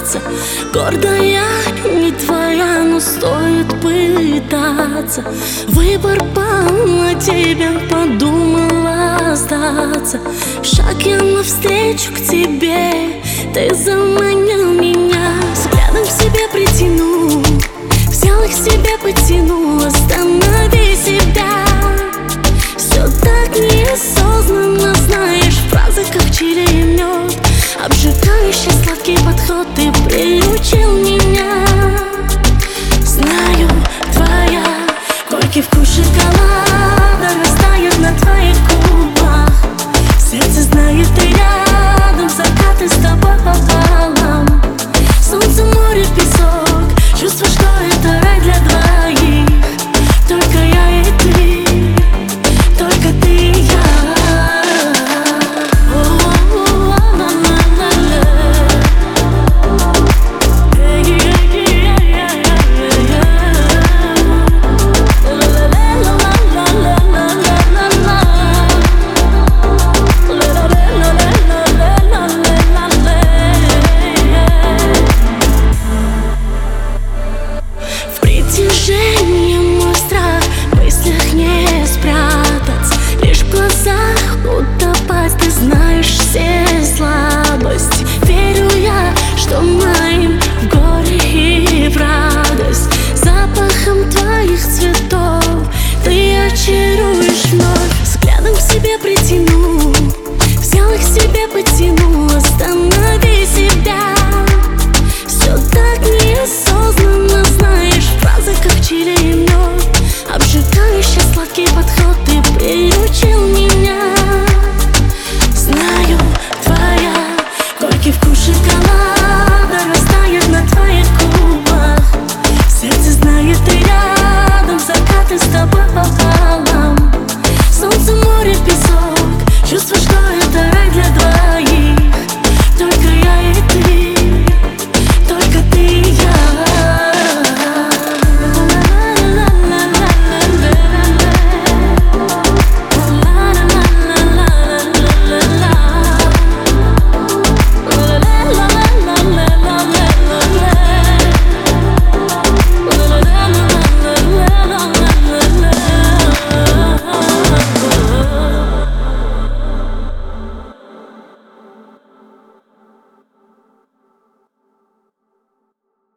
остаться. Гордая не твоя, но стоит пытаться. Выбор пал на тебя, подумала остаться. Шаг я навстречу к тебе, ты заманил меня. Взглядом к себе притянул, взял их к себе, потянул. Останови себя, все так неосознанно, знаешь, фразы как чили и мед. Обжигающий сладкий подход, ты приучил меня. Знаю, твоя горький вкус шоколада растает на твоих губах. Сердце знает, ты рядом, закаты с тобой пополам. Солнце, море, песок, чувство, что это рай для двоих. Только я и ты, только ты и я.